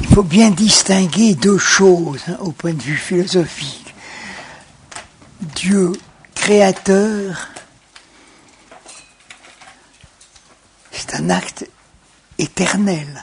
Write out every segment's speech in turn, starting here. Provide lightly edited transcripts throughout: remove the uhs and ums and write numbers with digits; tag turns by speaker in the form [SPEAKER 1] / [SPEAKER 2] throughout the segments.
[SPEAKER 1] faut bien distinguer deux choses au point de vue philosophique. Dieu créateur, c'est un acte éternel.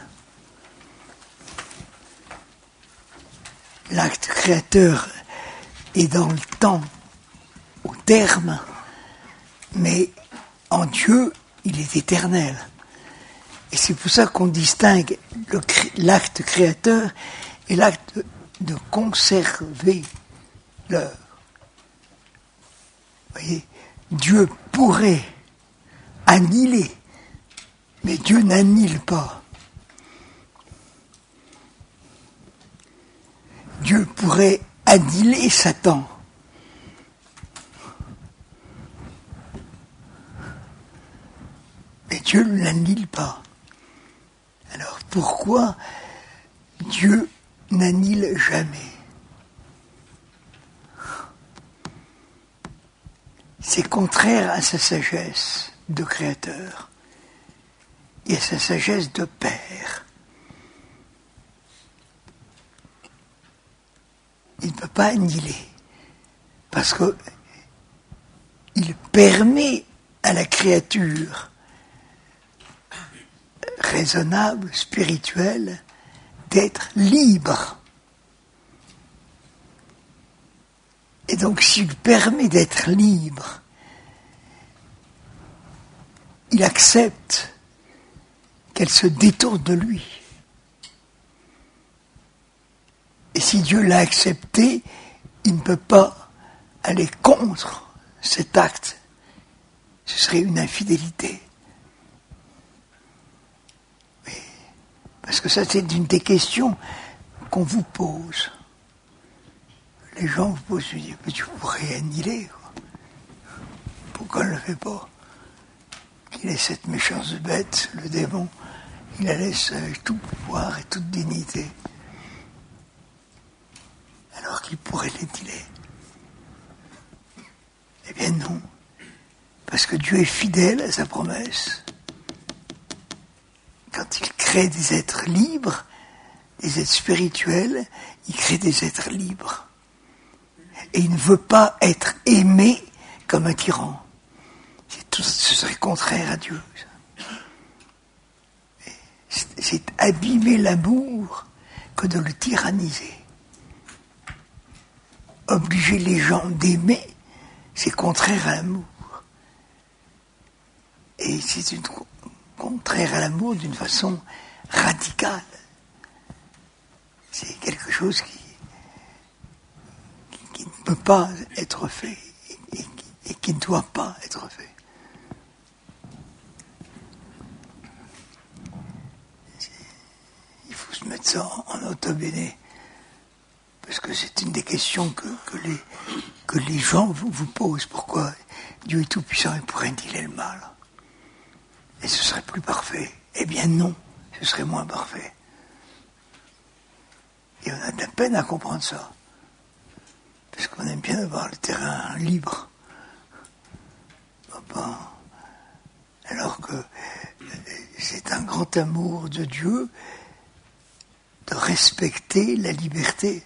[SPEAKER 1] L'acte créateur est dans le temps, au terme, mais en Dieu, il est éternel. Et c'est pour ça qu'on distingue l'acte créateur et l'acte de conserver l'œuvre. Vous voyez, Dieu pourrait annihiler, mais Dieu n'annihile pas. Dieu pourrait annihiler Satan. Mais Dieu ne l'annihile pas. Alors pourquoi Dieu n'annihile jamais? C'est contraire à sa sagesse de créateur et à sa sagesse de père. Il ne peut pas annihiler, parce qu'il permet à la créature raisonnable, spirituelle, d'être libre. Et donc, s'il permet d'être libre, il accepte qu'elle se détourne de lui. Et si Dieu l'a accepté, il ne peut pas aller contre cet acte. Ce serait une infidélité. Oui. Parce que ça, c'est une des questions qu'on vous pose. Les gens vous posent, ils disent, mais tu pourrais annihiler, quoi. Pourquoi on ne le fait pas? Il est cette méchance bête, le démon, il la laisse tout pouvoir et toute dignité. Alors qu'il pourrait l'annihiler. Eh bien non. Parce que Dieu est fidèle à sa promesse. Quand il crée des êtres libres, des êtres spirituels, il crée des êtres libres. Et il ne veut pas être aimé comme un tyran. Ce serait contraire à Dieu. C'est abîmer l'amour que de le tyranniser. Obliger les gens d'aimer, c'est contraire à l'amour. Et c'est contraire à l'amour d'une façon radicale. C'est quelque chose qui ne peut pas être fait et qui ne doit pas être fait. Il faut se mettre ça en auto-béné. Parce que c'est une des questions que les gens vous posent. Pourquoi Dieu est tout-puissant et pourrait annihiler le mal? Et ce serait plus parfait. Eh bien non, ce serait moins parfait. Et on a de la peine à comprendre ça. Parce qu'on aime bien avoir le terrain libre. Alors que c'est un grand amour de Dieu de respecter la liberté.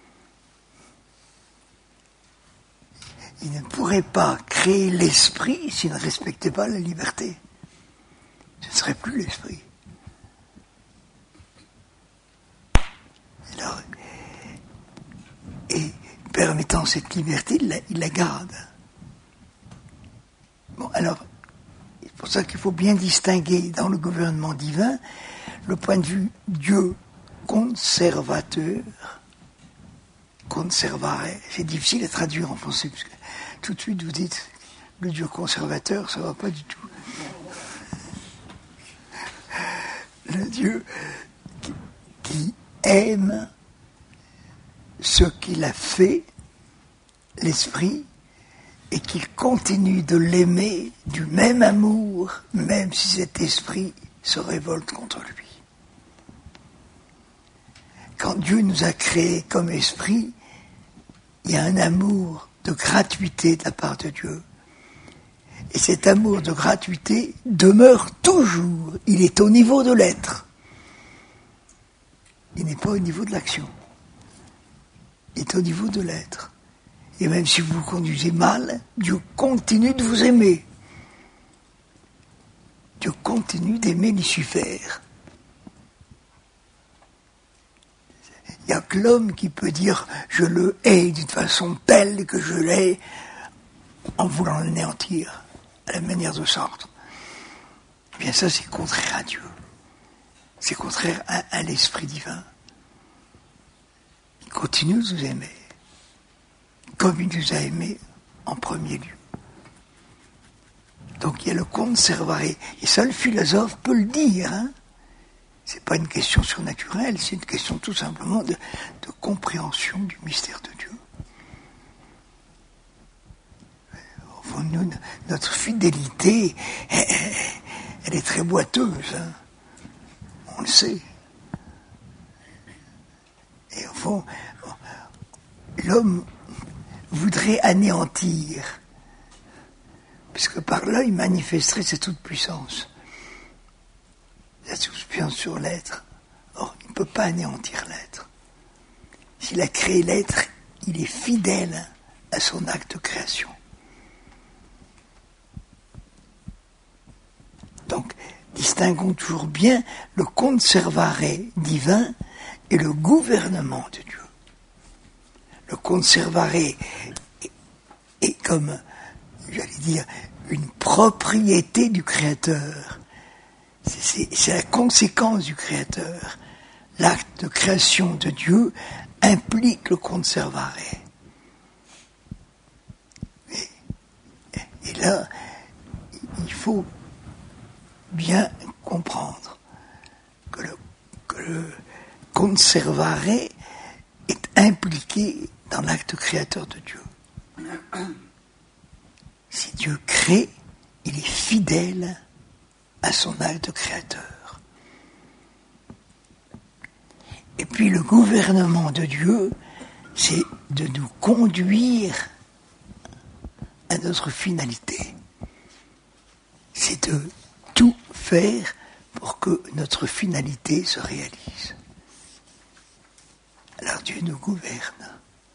[SPEAKER 1] Il ne pourrait pas créer l'esprit s'il ne respectait pas la liberté. Ce ne serait plus l'esprit. Alors, et permettant cette liberté, il la garde. Bon, alors, c'est pour ça qu'il faut bien distinguer dans le gouvernement divin le point de vue Dieu conservateur, conservare, c'est difficile à traduire en français, parce que tout de suite vous dites le Dieu conservateur, ça ne va pas du tout. Le Dieu qui aime ce qu'il a fait, l'esprit, et qu'il continue de l'aimer du même amour, même si cet esprit se révolte contre lui. Quand Dieu nous a créés comme esprit, il y a un amour de gratuité de la part de Dieu. Et cet amour de gratuité demeure toujours. Il est au niveau de l'être. il n'est pas au niveau de l'action. Il est au niveau de l'être. Et même si vous vous conduisez mal, Dieu continue de vous aimer. Dieu continue d'aimer Lucifer. Il n'y a que l'homme qui peut dire « je le hais d'une façon telle que je l'hais » en voulant l'anéantir, à la manière de Sartre. Eh bien ça, c'est contraire à Dieu. C'est contraire à l'Esprit divin. Il continue de nous aimer, comme il nous a aimés en premier lieu. Donc il y a le conservare. Et ça, le philosophe peut le dire. C'est pas une question surnaturelle, c'est une question tout simplement de compréhension du mystère de Dieu. Nous, notre fidélité, elle est très boiteuse. On le sait. Et au fond, l'homme voudrait anéantir, puisque par là, il manifesterait sa toute-puissance. La toute-puissance sur l'être. Or, il ne peut pas anéantir l'être. S'il a créé l'être, il est fidèle à son acte de création. Donc, distinguons toujours bien le conservare divin et le gouvernement de Dieu. Le conservare est comme, j'allais dire, une propriété du Créateur. C'est la conséquence du Créateur. L'acte de création de Dieu implique le conservare. Et là, il faut bien comprendre que le conservare est impliqué dans l'acte créateur de Dieu. Si Dieu crée, il est fidèle à son acte créateur. Et puis le gouvernement de Dieu, c'est de nous conduire à notre finalité. C'est de tout faire pour que notre finalité se réalise. Alors Dieu nous gouverne.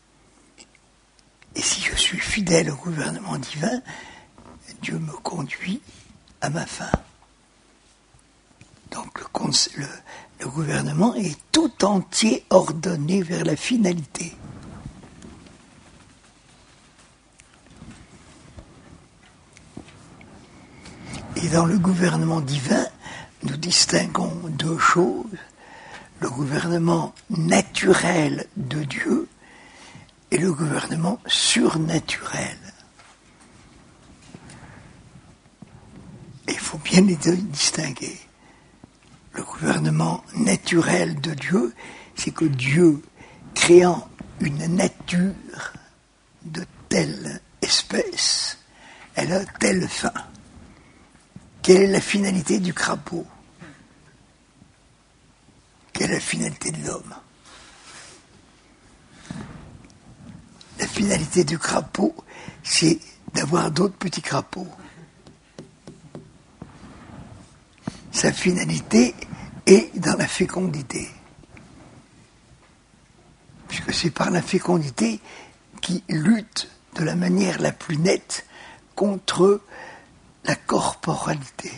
[SPEAKER 1] Et si je suis fidèle au gouvernement divin, Dieu me conduit à ma fin. Donc le gouvernement est tout entier ordonné vers la finalité. Et dans le gouvernement divin, nous distinguons deux choses. Le gouvernement naturel de Dieu et le gouvernement surnaturel. Et il faut bien les deux distinguer. Le gouvernement naturel de Dieu, c'est que Dieu, créant une nature de telle espèce, elle a telle fin. Quelle est la finalité du crapaud? Quelle est la finalité de l'homme? La finalité du crapaud, c'est d'avoir d'autres petits crapauds. Sa finalité est dans la fécondité. Puisque c'est par la fécondité qu'il lutte de la manière la plus nette contre la corporalité,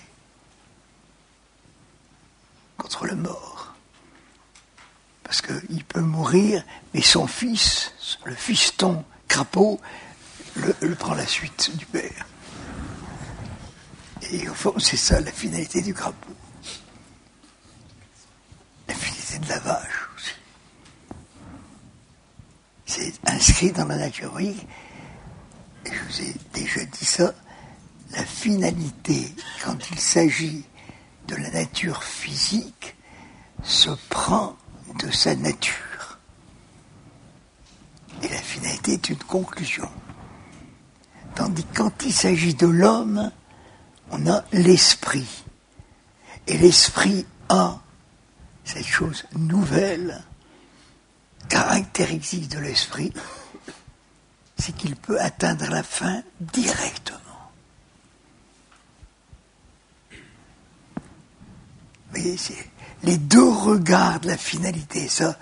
[SPEAKER 1] contre le mort. Parce qu'il peut mourir, mais son fils, le fiston crapaud, le prend la suite du père. Et au fond, c'est ça la finalité du crapaud. La finalité de la vache aussi. C'est inscrit dans la nature. Oui, et je vous ai déjà dit ça, la finalité, quand il s'agit de la nature physique, se prend de sa nature. Et la finalité est une conclusion. Tandis que quand il s'agit de l'homme, on a l'esprit. Et l'esprit a cette chose nouvelle, caractéristique de l'esprit, c'est qu'il peut atteindre la fin directement. Vous voyez, les deux regards de la finalité, ça,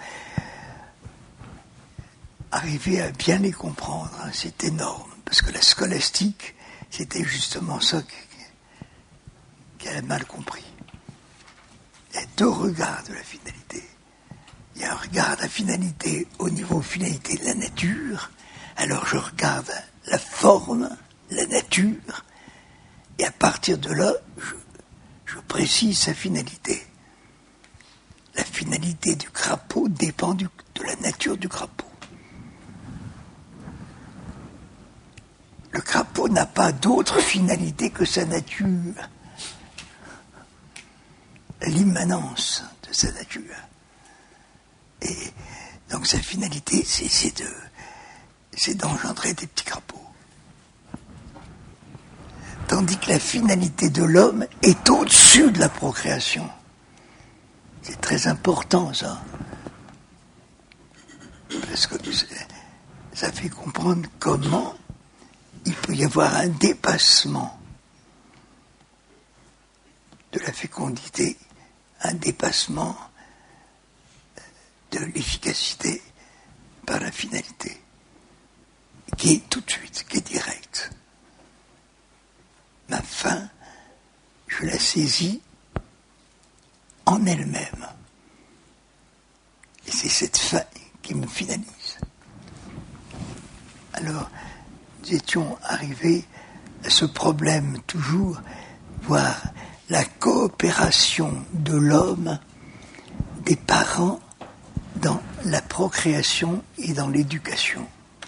[SPEAKER 1] arriver à bien les comprendre, hein, c'est énorme, parce que la scolastique, c'était justement ça qu'elle a mal compris. Il y a deux regards de la finalité. Il y a un regard de la finalité au niveau finalité de la nature, alors je regarde la forme, la nature, et à partir de là, je précise sa finalité. La finalité du crapaud dépend de la nature du crapaud. Le crapaud n'a pas d'autre finalité que sa nature, l'immanence de sa nature. Et donc sa finalité, c'est d'engendrer des petits crapauds. Tandis que la finalité de l'homme est au-dessus de la procréation. C'est très important, ça. Parce que ça fait comprendre comment il peut y avoir un dépassement de la fécondité, un dépassement de l'efficacité par la finalité, qui est tout de suite, qui est directe. Ma fin, je la saisis en elle-même. Et c'est cette fin qui me finalise. Alors, nous étions arrivés à ce problème toujours, voir la coopération de l'homme, des parents, dans la procréation et dans l'éducation.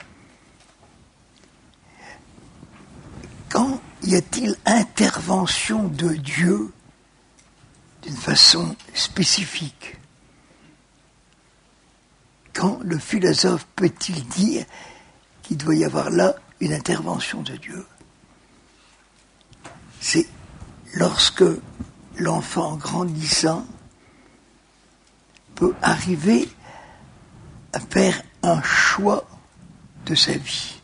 [SPEAKER 1] Quand y a-t-il intervention de Dieu d'une façon spécifique? Quand le philosophe peut-il dire qu'il doit y avoir là une intervention de Dieu? C'est lorsque l'enfant grandissant peut arriver à faire un choix de sa vie.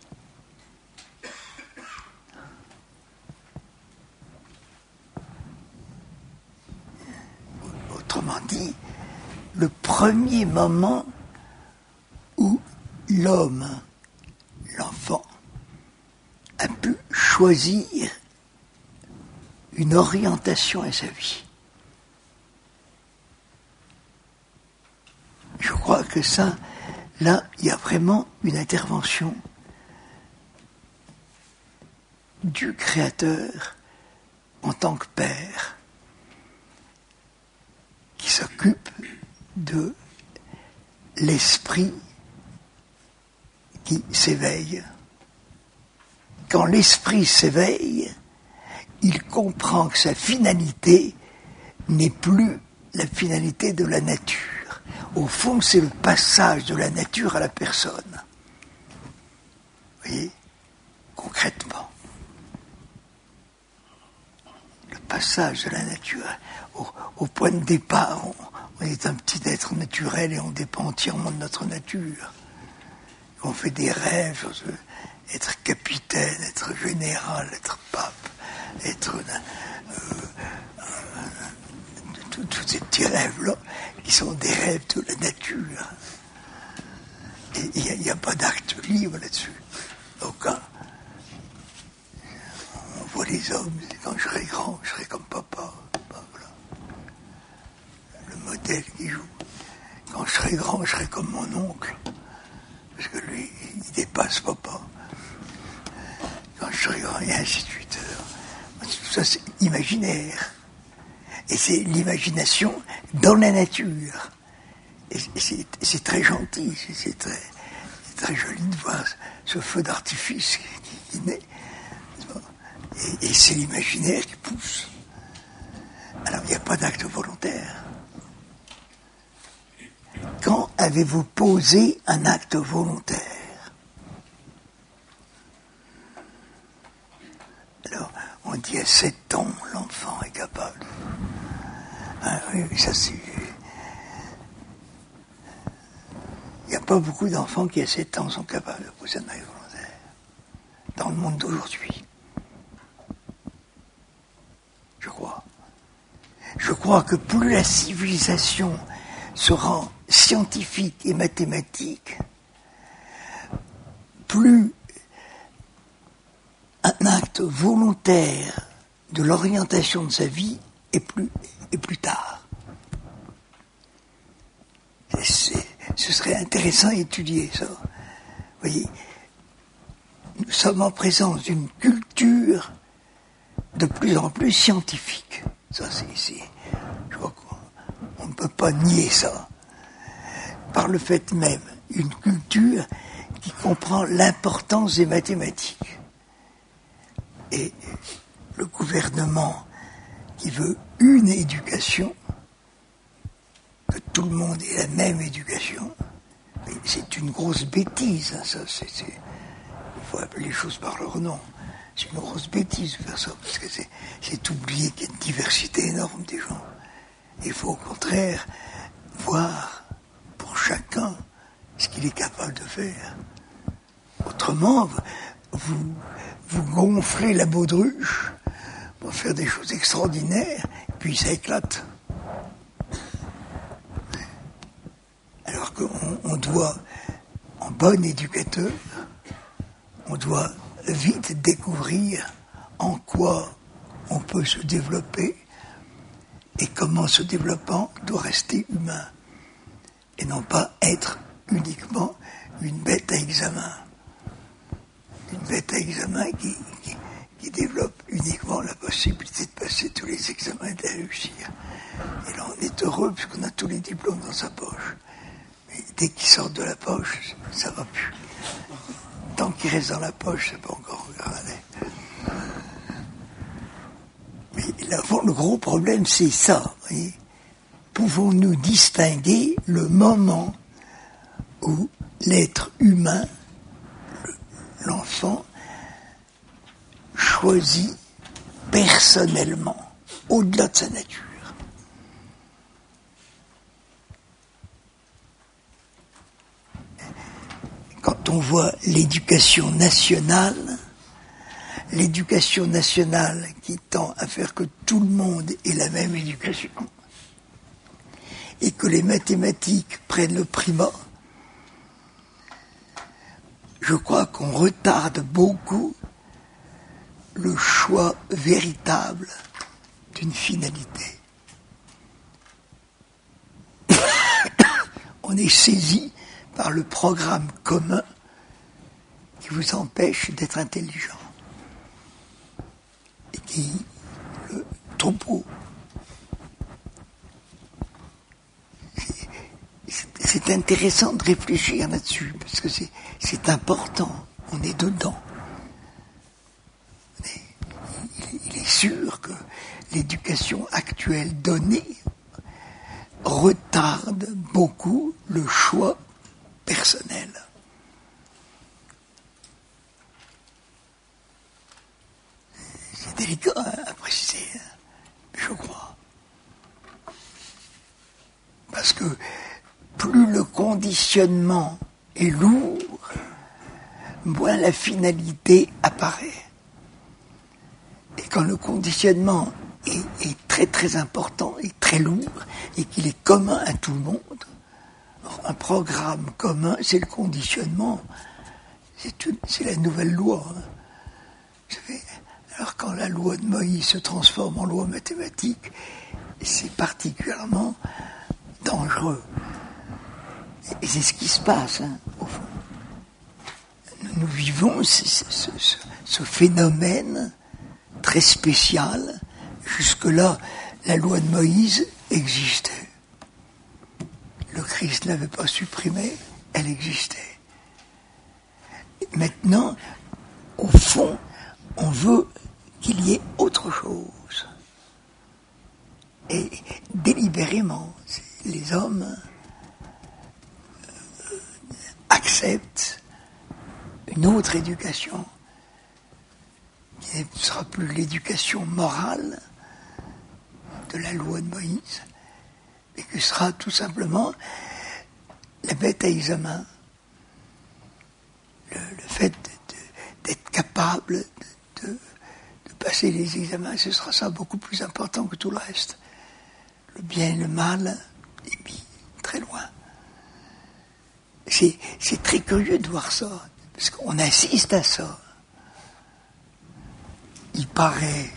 [SPEAKER 1] Autrement dit, le premier moment où l'homme, l'enfant, a pu choisir une orientation à sa vie. Je crois que ça, là, il y a vraiment une intervention du Créateur en tant que Père qui s'occupe de l'esprit qui s'éveille. Quand l'esprit s'éveille, il comprend que sa finalité n'est plus la finalité de la nature. Au fond, c'est le passage de la nature à la personne. Vous voyez, concrètement. Le passage de la nature. Au point de départ, on est un petit être naturel et on dépend entièrement de notre nature. On fait des rêves, être capitaine, être général, être pape, être tous ces petits rêves-là, qui sont des rêves de la nature. Et il n'y a pas d'acte libre là-dessus. Aucun. On voit les hommes, quand je serai grand, je serai comme papa. Voilà. Le modèle qui joue. Quand je serai grand, je serai comme mon oncle. Parce que lui, il dépasse papa. Quand je serai grand, et ainsi de suite. Tout ça, c'est imaginaire. Et c'est l'imagination dans la nature. Et c'est très gentil, c'est très joli de voir ce feu d'artifice qui naît. Et c'est l'imaginaire qui pousse. Alors, il n'y a pas d'acte volontaire. Quand avez-vous posé un acte volontaire? Alors, on dit à 7 ans, l'enfant est capable. Ah oui, ça c'est... Il n'y a pas beaucoup d'enfants qui à 7 ans sont capables de poser un acte volontaire. Dans le monde d'aujourd'hui. Je crois crois que plus la civilisation se rend scientifique et mathématique, plus un acte volontaire de l'orientation de sa vie est plus tard. Ce serait intéressant à étudier ça. Vous voyez, nous sommes en présence d'une culture de plus en plus scientifique. Ça, je crois qu'on ne peut pas nier ça. Par le fait même, une culture qui comprend l'importance des mathématiques. Et le gouvernement qui veut une éducation, que tout le monde ait la même éducation, c'est une grosse bêtise, hein, ça. Il faut appeler les choses par leur nom. C'est une grosse bêtise de faire ça, parce que c'est oublier qu'il y a une diversité énorme des gens. Il faut au contraire voir pour chacun ce qu'il est capable de faire. Autrement, vous gonflez la baudruche pour faire des choses extraordinaires, puis ça éclate. Alors qu'on doit, en bon éducateur, on doit vite découvrir en quoi on peut se développer et comment ce développement doit rester humain et non pas être uniquement une bête à examen. Une bête à examen qui développe uniquement la possibilité de passer tous les examens et de réussir. Et là, on est heureux puisqu'on a tous les diplômes dans sa poche. Mais dès qu'ils sortent de la poche, ça va plus. Tant qu'ils restent dans la poche, c'est pas encore regardé. Mais là, le gros problème, c'est ça. Voyez. Pouvons-nous distinguer le moment où l'être humain, l'enfant, choisit personnellement, au-delà de sa nature. Quand on voit l'éducation nationale qui tend à faire que tout le monde ait la même éducation et que les mathématiques prennent le primat, je crois qu'on retarde beaucoup le choix véritable d'une finalité. On est saisi par le programme commun qui vous empêche d'être intelligent et qui le troupeau. C'est intéressant de réfléchir là-dessus parce que c'est important, on est dedans. Il est sûr que l'éducation actuelle donnée retarde beaucoup le choix personnel. C'est délicat à préciser, mais je crois. Parce que plus le conditionnement est lourd, moins la finalité apparaît. Et quand le conditionnement est très très important et très lourd, et qu'il est commun à tout le monde, un programme commun, c'est le conditionnement, c'est la nouvelle loi. Vous savez, alors quand la loi de Moïse se transforme en loi mathématique, c'est particulièrement dangereux. Et c'est ce qui se passe, au fond. Nous vivons ce phénomène très spécial. Jusque-là, la loi de Moïse existait. Le Christ ne l'avait pas supprimée, elle existait. Maintenant, au fond, on veut qu'il y ait autre chose. Et délibérément, les hommes acceptent une autre éducation qui ne sera plus l'éducation morale de la loi de Moïse, et qui sera tout simplement la bête à examen. Le fait d'être capable de passer les examens, ce sera ça beaucoup plus important que tout le reste. le bien et le mal est mis très loin. C'est très curieux de voir ça, parce qu'on assiste à ça. Il paraît,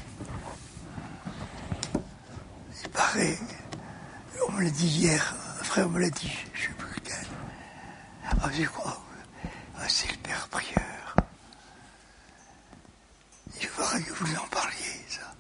[SPEAKER 1] on me l'a dit hier, un frère me l'a dit, je ne sais plus lequel. Ah, je crois, c'est le père prieur. Il faudrait que vous en parliez, ça.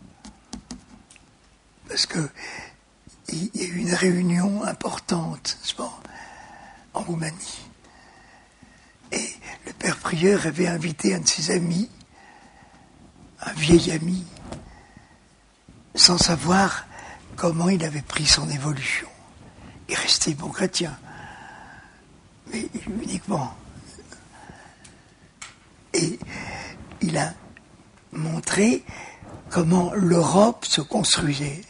[SPEAKER 1] Parce que il y a eu une réunion importante, n'est-ce pas, en Roumanie. Et le père prieur avait invité un de ses amis, un vieil ami, sans savoir comment il avait pris son évolution. Il restait bon chrétien, mais uniquement. Et il a montré comment l'Europe se construisait.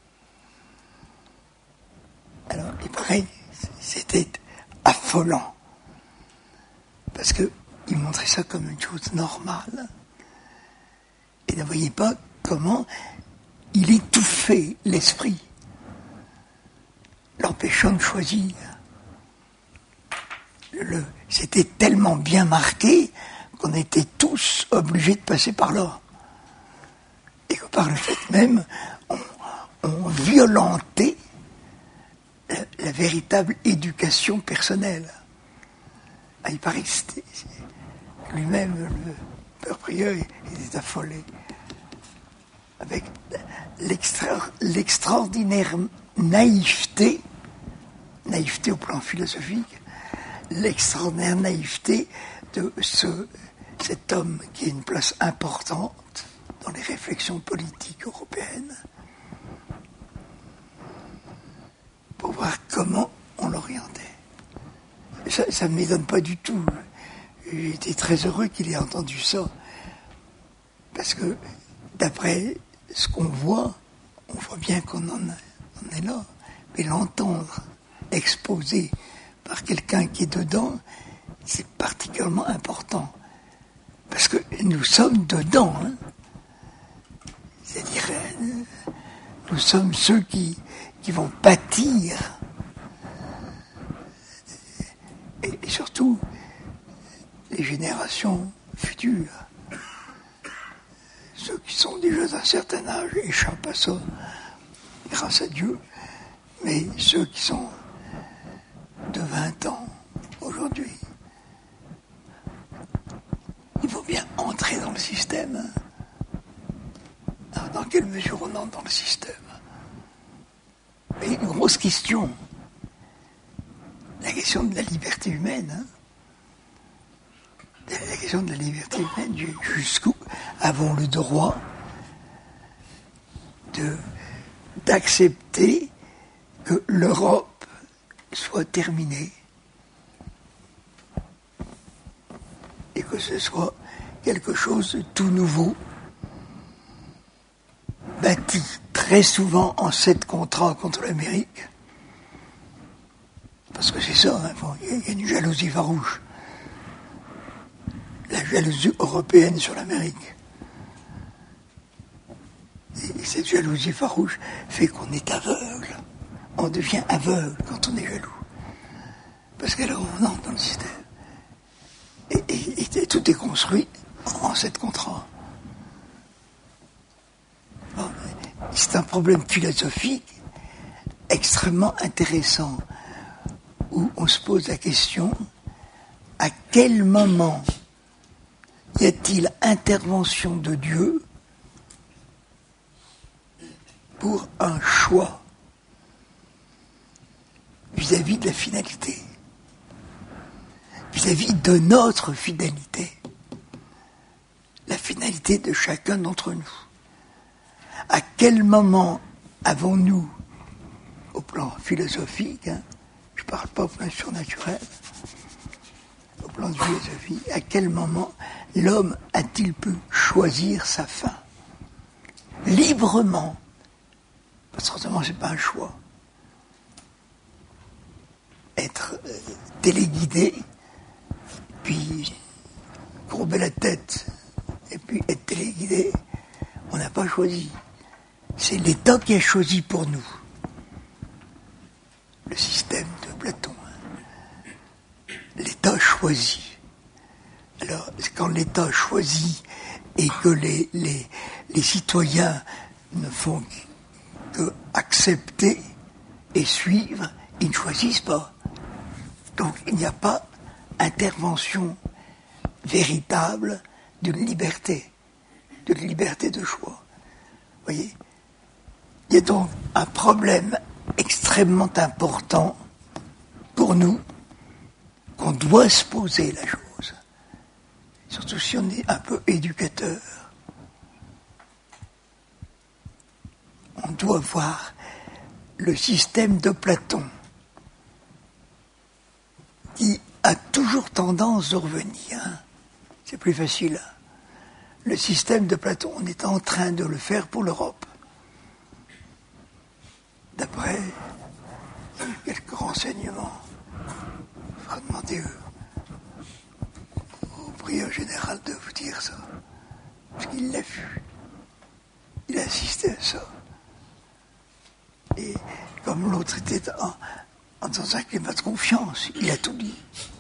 [SPEAKER 1] Alors, il paraît, c'était affolant, parce qu'il montrait ça comme une chose normale. Et ne voyez pas comment il étouffait l'esprit, l'empêchant de choisir. C'était tellement bien marqué qu'on était tous obligés de passer par là. Et que par le fait même, on violentait la véritable éducation personnelle. Ah, il paraît que c'était lui-même, le père prieur, il était affolé. Avec l'extraordinaire naïveté au plan philosophique, l'extraordinaire naïveté de cet homme qui a une place importante dans les réflexions politiques européennes, pour voir comment on l'orientait. Ça ne m'étonne pas du tout. J'ai été très heureux qu'il ait entendu ça, parce que d'après ce qu'on voit, on voit bien qu'on en est là, mais l'entendre exposé par quelqu'un qui est dedans, c'est particulièrement important, parce que nous sommes dedans, hein. C'est-à-dire, nous sommes ceux qui vont pâtir, et surtout les générations futures. Ceux qui sont déjà d'un certain âge échappent à ça, grâce à Dieu, mais ceux qui sont de 20 ans aujourd'hui, il faut bien entrer dans le système. Alors, dans quelle mesure on entre dans le système? Mais une grosse question, la question de la liberté humaine, hein. La question de la liberté humaine, jusqu'où avons le droit d'accepter que l'Europe soit terminée et que ce soit quelque chose de tout nouveau, bâti très souvent en 7 contrats contre l'Amérique, parce que c'est ça, hein, il y a une jalousie farouche. La jalousie européenne sur l'Amérique. Et cette jalousie farouche fait qu'on est aveugle. On devient aveugle quand on est jaloux. Parce qu'alors on entre dans le système. Et tout est construit en 7 contrats. Bon, c'est un problème philosophique extrêmement intéressant, où on se pose la question, à quel moment y a-t-il intervention de Dieu pour un choix vis-à-vis de la finalité, vis-à-vis de notre finalité, la finalité de chacun d'entre nous? À quel moment avons-nous, au plan philosophique, hein, je ne parle pas au plan surnaturel, au plan de philosophie, à quel moment l'homme a-t-il pu choisir sa fin librement? Parce que autrement, ce n'est pas un choix. Être téléguidé, puis courber la tête, et puis être téléguidé, on n'a pas choisi. C'est l'État qui a choisi pour nous. le système de Platon. L'État choisi. Alors, quand l'État choisit et que les citoyens ne font que accepter et suivre, ils ne choisissent pas. Donc, il n'y a pas intervention véritable d'une liberté de choix. Vous voyez ? Il y a donc un problème extrêmement important pour nous qu'on doit se poser la chose. Surtout si on est un peu éducateur. On doit voir le système de Platon qui a toujours tendance de revenir. C'est plus facile. Le système de Platon, on est en train de le faire pour l'Europe. D'après quelques renseignements, il faudra demander au prieur général de vous dire ça. Parce qu'il l'a vu. Il a assisté à ça. Et comme l'autre était dans un climat de confiance, il a tout dit.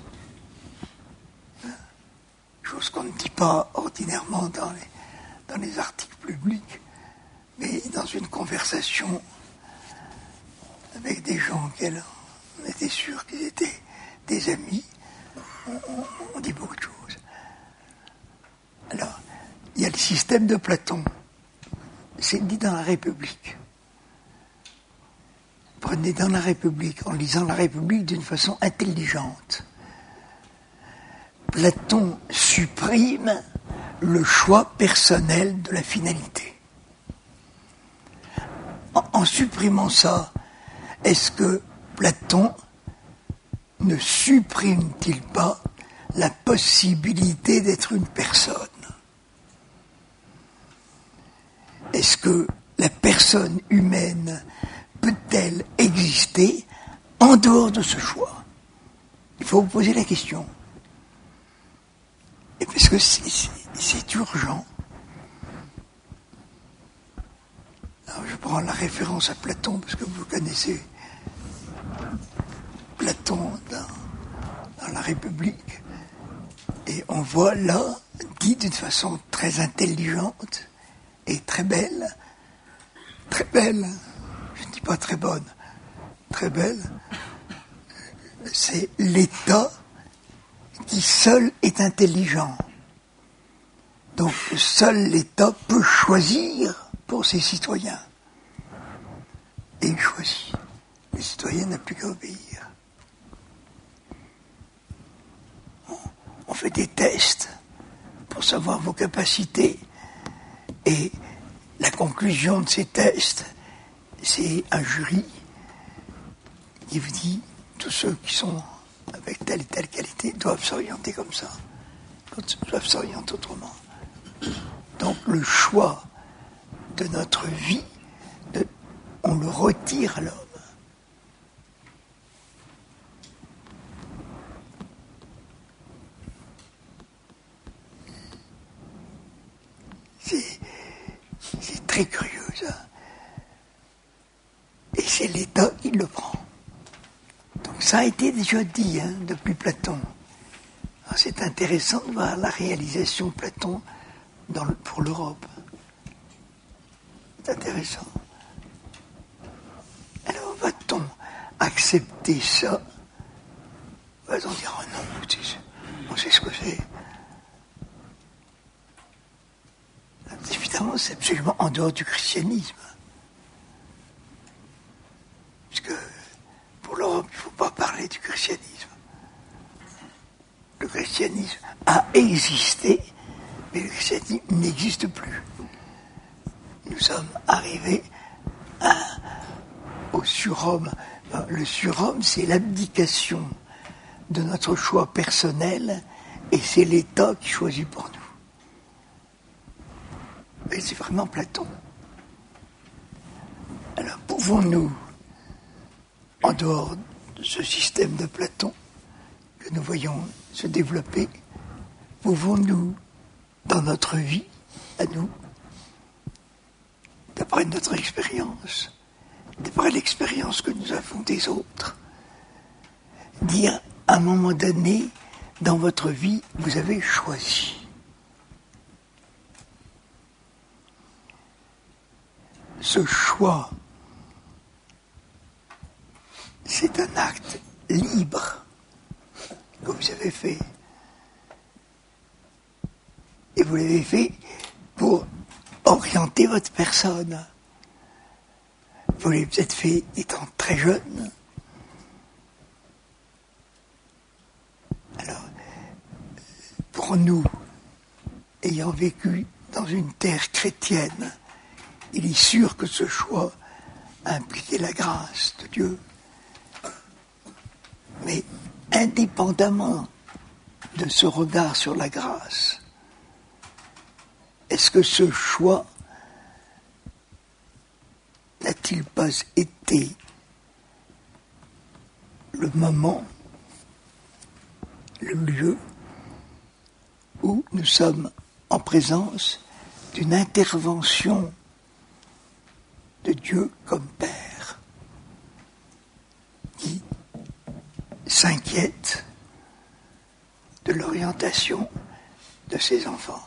[SPEAKER 1] Chose qu'on ne dit pas ordinairement dans les articles publics, mais dans une conversation avec des gens auxquels on était sûr qu'ils étaient des amis, on dit beaucoup de choses. Alors, il y a le système de Platon. C'est dit dans la République. Prenez dans la République, en lisant la République d'une façon intelligente. Platon supprime le choix personnel de la finalité. En supprimant ça, est-ce que Platon ne supprime-t-il pas la possibilité d'être une personne ? Est-ce que la personne humaine peut-elle exister en dehors de ce choix ? Il faut vous poser la question. Et parce que c'est urgent. Alors je prends la référence à Platon, parce que vous connaissez Platon dans la République. Et on voit là, dit d'une façon très intelligente et très belle, je ne dis pas très bonne, très belle, c'est l'État qui seul est intelligent. Donc seul l'État peut choisir pour ses citoyens. Et il choisit. Le citoyen n'a plus qu'à obéir. On fait des tests pour savoir vos capacités. Et la conclusion de ces tests, c'est un jury qui vous dit tous ceux qui sont avec telle et telle qualité doivent s'orienter comme ça, doivent s'orienter autrement. Donc le choix de notre vie, on le retire à l'homme. C'est très curieux, ça. Et c'est l'État qui le prend. Donc ça a été déjà dit depuis Platon. Alors c'est intéressant de voir la réalisation de Platon pour l'Europe. C'est intéressant. Alors va-t-on accepter ça ? Va-t-on dire, oh non, on sait ce que c'est. Évidemment, c'est absolument en dehors du christianisme. Puisque pour l'Europe, il ne faut pas parler du christianisme. Le christianisme a existé, mais le christianisme n'existe plus. Nous sommes arrivés au surhomme. Le surhomme, c'est l'abdication de notre choix personnel et c'est l'État qui choisit pour nous. Mais c'est vraiment Platon. Alors, pouvons-nous, en dehors de ce système de Platon que nous voyons se développer, pouvons-nous, dans notre vie, à nous, d'après notre expérience, d'après l'expérience que nous avons des autres, dire à un moment donné dans votre vie, vous avez choisi. Ce choix, c'est un acte libre que vous avez fait. Et vous l'avez fait pour orienter votre personne. Vous l'avez peut-être fait étant très jeune. Alors, pour nous, ayant vécu dans une terre chrétienne, il est sûr que ce choix a impliqué la grâce de Dieu. Mais indépendamment de ce regard sur la grâce, est-ce que ce choix n'a-t-il pas été le moment, le lieu où nous sommes en présence d'une intervention de Dieu comme Père, qui s'inquiète de l'orientation de ses enfants.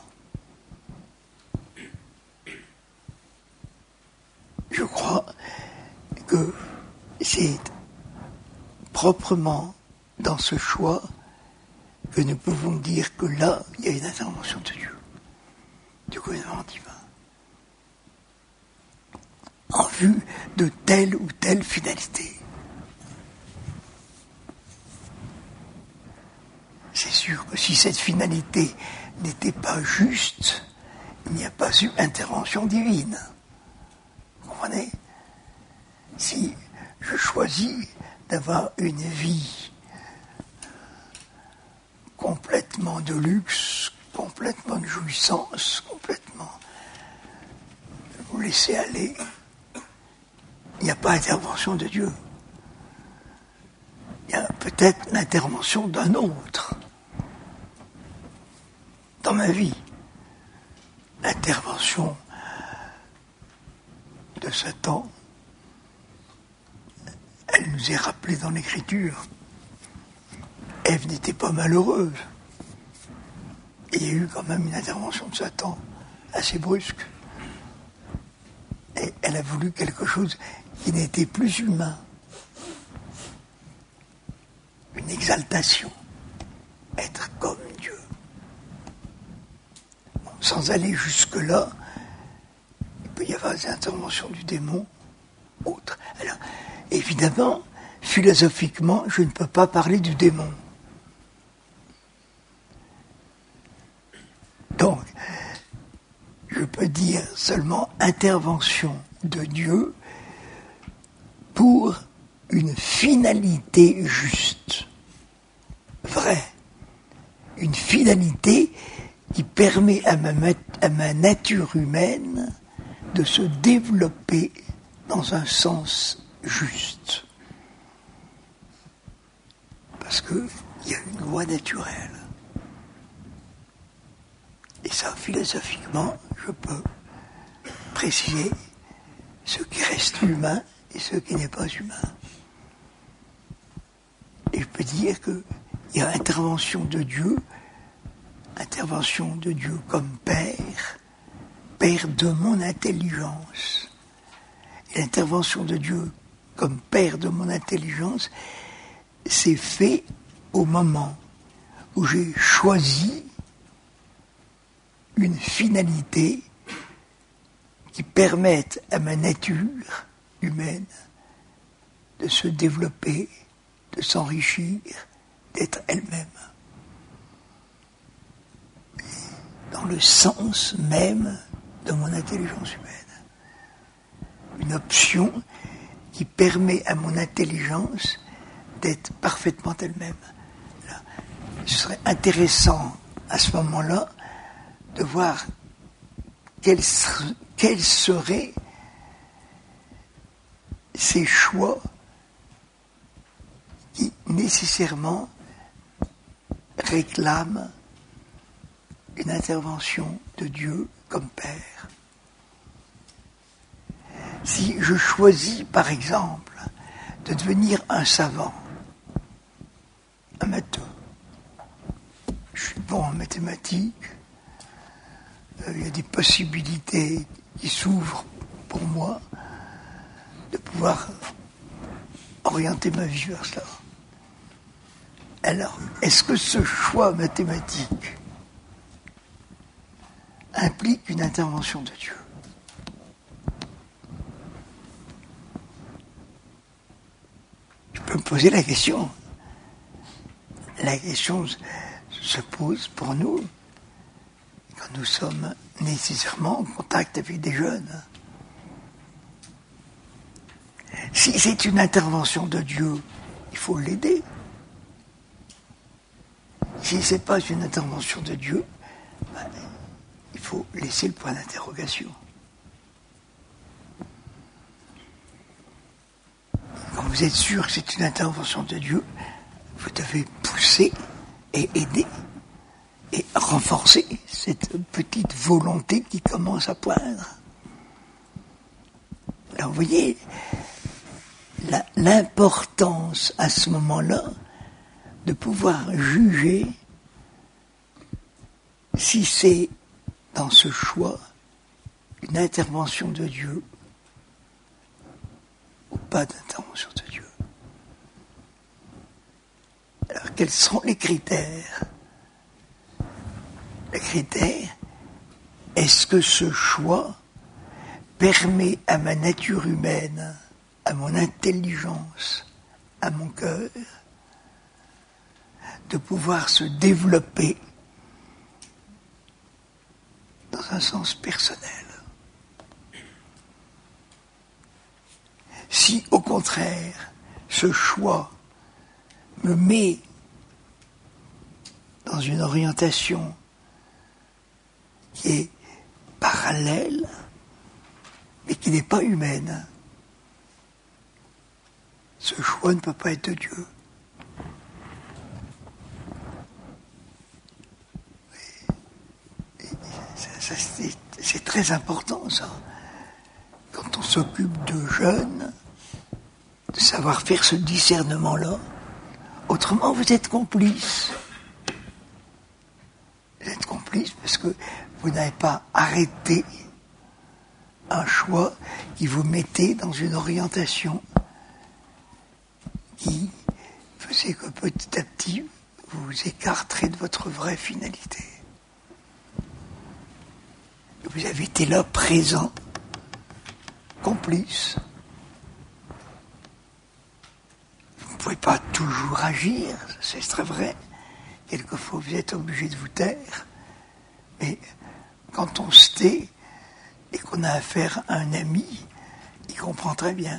[SPEAKER 1] Je crois que c'est proprement dans ce choix que nous pouvons dire que là, il y a une intervention de Dieu, du gouvernement divin, en vue de telle ou telle finalité. C'est sûr que si cette finalité n'était pas juste, il n'y a pas eu intervention divine. Vous comprenez ? Si je choisis d'avoir une vie complètement de luxe, complètement de jouissance, complètement de vous laisser aller, il n'y a pas d'intervention de Dieu. Il y a peut-être l'intervention d'un autre dans ma vie. L'intervention de Satan, elle nous est rappelée dans l'Écriture. Ève n'était pas malheureuse. Et il y a eu quand même une intervention de Satan assez brusque. Et elle a voulu quelque chose qui n'était plus humain. Une exaltation. Être comme Dieu. Bon, sans aller jusque-là, il peut y avoir des interventions du démon, autres. Alors, évidemment, philosophiquement, je ne peux pas parler du démon. Donc, je peux dire seulement intervention de Dieu pour une finalité juste, vraie, une finalité qui permet à ma nature humaine de se développer dans un sens juste. Parce qu'il y a une loi naturelle. Et ça, philosophiquement, je peux préciser ce qui reste humain et ce qui n'est pas humain. Et je peux dire qu'il y a intervention de Dieu comme Père, Père de mon intelligence. Et l'intervention de Dieu comme Père de mon intelligence, c'est fait au moment où j'ai choisi une finalité qui permette à ma nature humaine de se développer, de s'enrichir, d'être elle-même. Dans le sens même de mon intelligence humaine. Une option qui permet à mon intelligence d'être parfaitement elle-même. Là, ce serait intéressant à ce moment-là de voir quels seraient ces choix qui nécessairement réclament une intervention de Dieu comme Père. Si je choisis, par exemple, de devenir un savant, mathématiques, il y a des possibilités qui s'ouvrent pour moi de pouvoir orienter ma vie vers cela. Alors, est-ce que ce choix mathématique implique une intervention de Dieu? Je peux me poser la question. La question se pose pour nous quand nous sommes nécessairement en contact avec des jeunes. Si c'est une intervention de Dieu, il faut l'aider. Si ce n'est pas une intervention de Dieu, il faut laisser le point d'interrogation. Quand vous êtes sûr que c'est une intervention de Dieu, vous devez pousser et aider et renforcer cette petite volonté qui commence à poindre. Alors vous voyez, l'importance à ce moment-là de pouvoir juger si c'est dans ce choix une intervention de Dieu ou pas d'intervention de Dieu. Alors quels sont les critères? Les critères, est-ce que ce choix permet à ma nature humaine, à mon intelligence, à mon cœur, de pouvoir se développer dans un sens personnel. Si, au contraire, ce choix me met dans une orientation qui est parallèle, mais qui n'est pas humaine, ce choix ne peut pas être de Dieu. C'est très important, ça. Quand on s'occupe de jeunes, de savoir faire ce discernement-là. Autrement, vous êtes complice. Vous êtes complice parce que vous n'avez pas arrêté un choix qui vous mettait dans une orientation qui faisait que petit à petit, vous vous écarterez de votre vraie finalité. Vous avez été là, présent, complice. Vous ne pouvez pas toujours agir, c'est très vrai. Quelquefois, vous êtes obligé de vous taire. Mais quand on se tait et qu'on a affaire à un ami, il comprend très bien.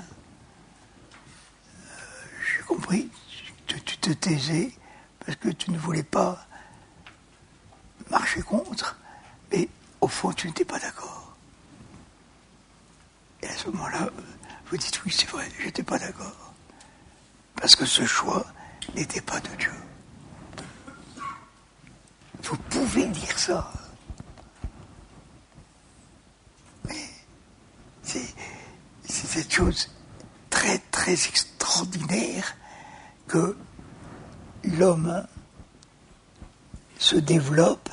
[SPEAKER 1] J'ai compris, tu te taisais parce que tu ne voulais pas marcher contre, mais au fond, tu n'étais pas d'accord. Et à ce moment-là, vous dites, oui, c'est vrai, je n'étais pas d'accord. Parce que ce choix n'était pas de Dieu. Vous pouvez dire ça. Mais c'est cette chose très, très extraordinaire que l'homme se développe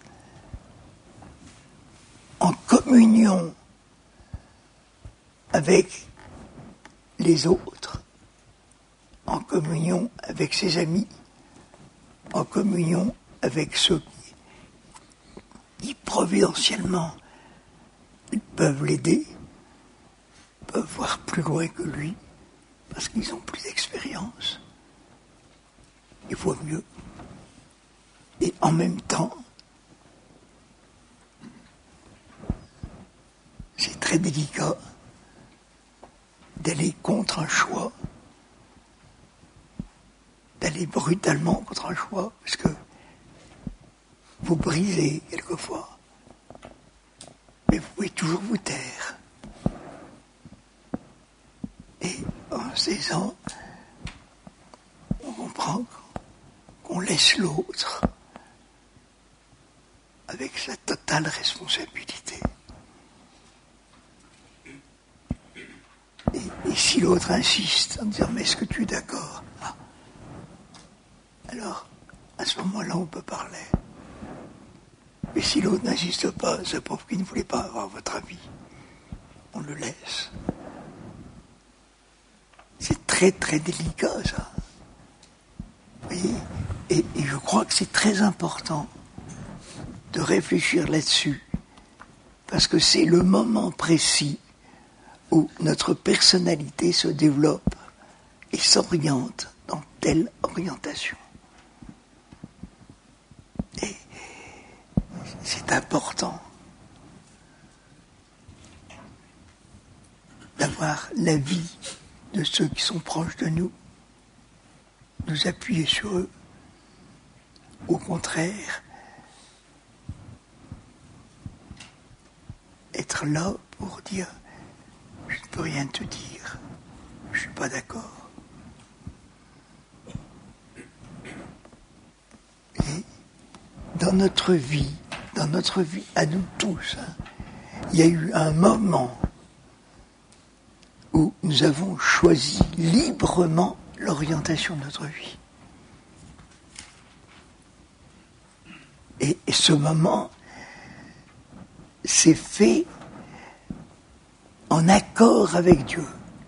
[SPEAKER 1] en communion avec les autres, en communion avec ses amis, en communion avec ceux qui providentiellement peuvent l'aider, peuvent voir plus loin que lui, parce qu'ils ont plus d'expérience. Ils voient mieux. Et en même temps, c'est très délicat d'aller contre un choix, d'aller brutalement contre un choix, parce que vous brisez quelquefois, mais vous pouvez toujours vous taire. Et en 16 ans, on comprend qu'on laisse l'autre avec sa totale responsabilité. Et si l'autre insiste en disant « mais est-ce que tu es d'accord ?» Alors, à ce moment-là, on peut parler. Mais si l'autre n'insiste pas, ça prouve qu'il ne voulait pas avoir votre avis. On le laisse. C'est très très délicat ça. Vous voyez, et je crois que c'est très important de réfléchir là-dessus, parce que c'est le moment précis où notre personnalité se développe et s'oriente dans telle orientation. Et c'est important d'avoir l'avis de ceux qui sont proches de nous, nous appuyer sur eux. Au contraire, être là pour dire « je ne peux rien te dire, je ne suis pas d'accord ». Et dans notre vie à nous tous, il y a eu un moment où nous avons choisi librement l'orientation de notre vie. Et ce moment s'est fait en accord avec Dieu.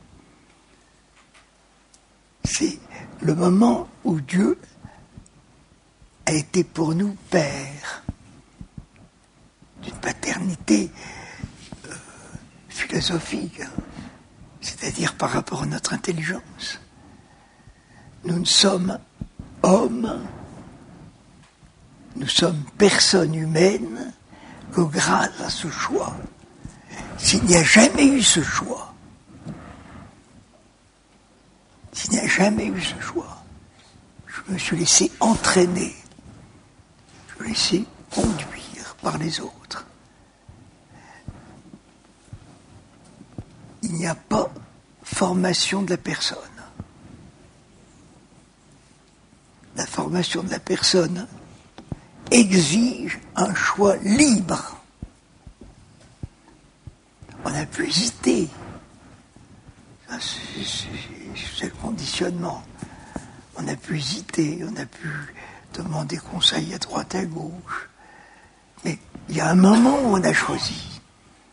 [SPEAKER 1] C'est le moment où Dieu a été pour nous Père, d'une paternité philosophique, c'est-à-dire par rapport à notre intelligence. Nous ne sommes hommes, nous sommes personnes humaines que grâce à ce choix. S'il n'y a jamais eu ce choix, je me suis laissé entraîner, je me suis laissé conduire par les autres. Il n'y a pas formation de la personne. La formation de la personne exige un choix libre. On a pu hésiter. Ça, c'est le conditionnement. On a pu hésiter, on a pu demander conseil à droite, à gauche. Mais il y a un moment où on a choisi.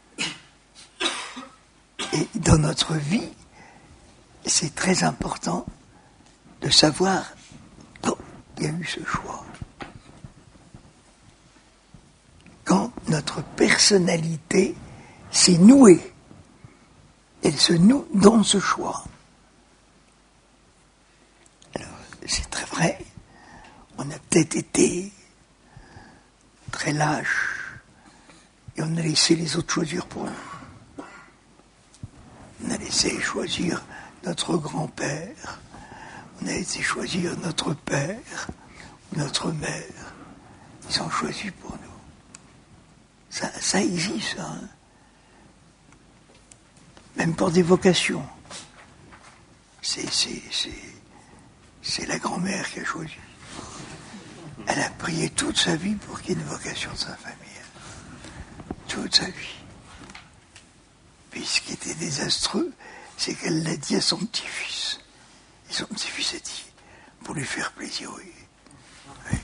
[SPEAKER 1] Et dans notre vie, c'est très important de savoir quand il y a eu ce choix. Quand notre personnalité s'est nouée, elle se noue dans ce choix. Alors, c'est très vrai, on a peut-être été très lâche et on a laissé les autres choisir pour nous. On a laissé choisir notre grand-père, on a laissé choisir notre père, notre mère. Ils ont choisi pour nous. Ça existe, hein. Même pour des vocations. C'est la grand-mère qui a choisi. Elle a prié toute sa vie pour qu'il y ait une vocation de sa famille. Toute sa vie. Puis ce qui était désastreux, c'est qu'elle l'a dit à son petit-fils. Et son petit-fils a dit, pour lui faire plaisir, oui,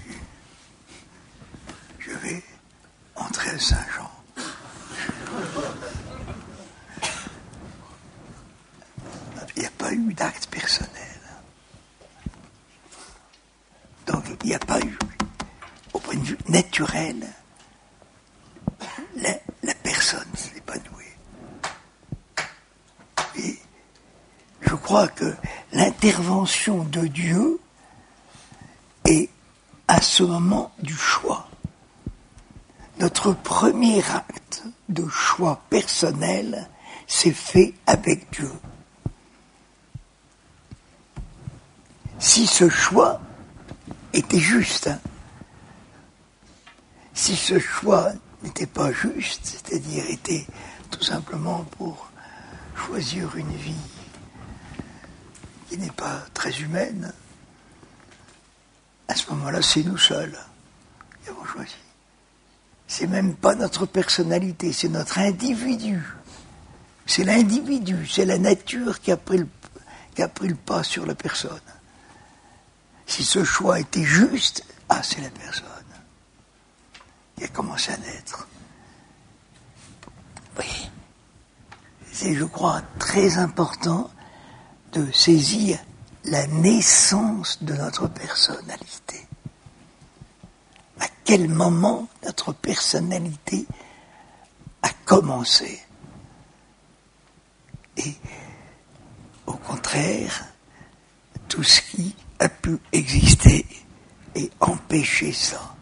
[SPEAKER 1] je vais entrer à Saint-Jean. Il n'y a pas eu d'acte personnel. Donc il n'y a pas eu, au point de vue naturel, la personne s'est épanouie. Et je crois que l'intervention de Dieu est à ce moment du choix. Notre premier acte de choix personnel s'est fait avec Dieu. Si ce choix était juste, si ce choix n'était pas juste, c'est-à-dire était tout simplement pour choisir une vie qui n'est pas très humaine, à ce moment-là, c'est nous seuls qui avons choisi. C'est même pas notre personnalité, c'est notre individu. C'est l'individu, c'est la nature qui a pris le pas sur la personne. Si ce choix était juste, c'est la personne. Il qui a commencé à naître. Oui. C'est, je crois, très important de saisir la naissance de notre personnalité. À quel moment notre personnalité a commencé? Et au contraire, tout ce qui a pu exister et empêcher ça.